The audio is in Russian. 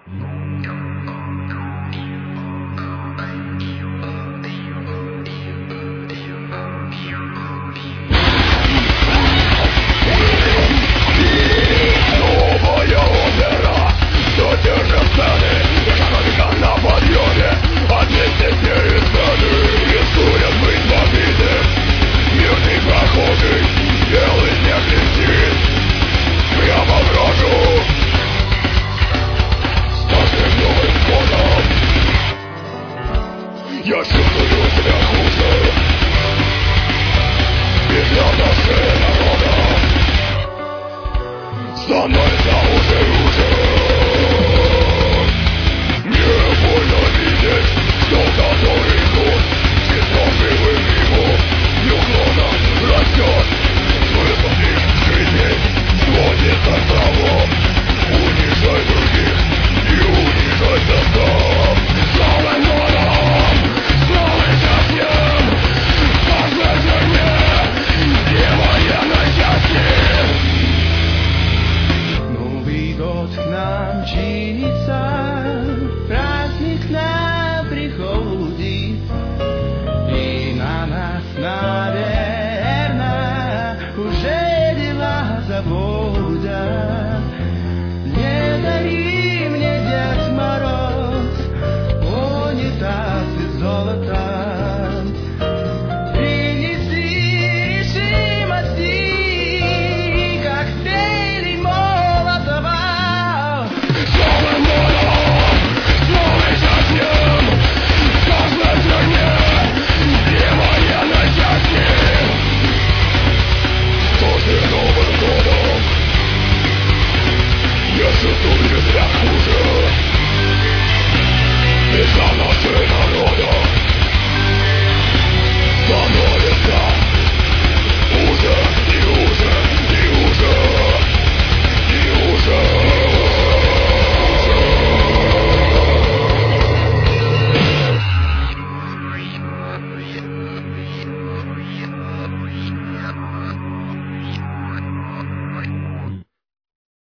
Я чувствую себя хуже из-за нашего народа. Становится уже хуже. Мне больно видеть, что который год числом живым его неуклонно растет. Смысл их жизни сводится к тому: унижай других и унижайся сам. С Новым годом! С новым счастьем! Каждой зерне и военной части! Новый год к нам чинится, праздник нам приходит, и на нас, наверное, уже дела заводят. Не дари мне, Дед Мороз, унитаз из золота. Принеси решимости, коктейли Молотова. С Новым годом! С новым счастьем! Каждой зерне и военной части! С каждым Новым годом я чувствую себя хуже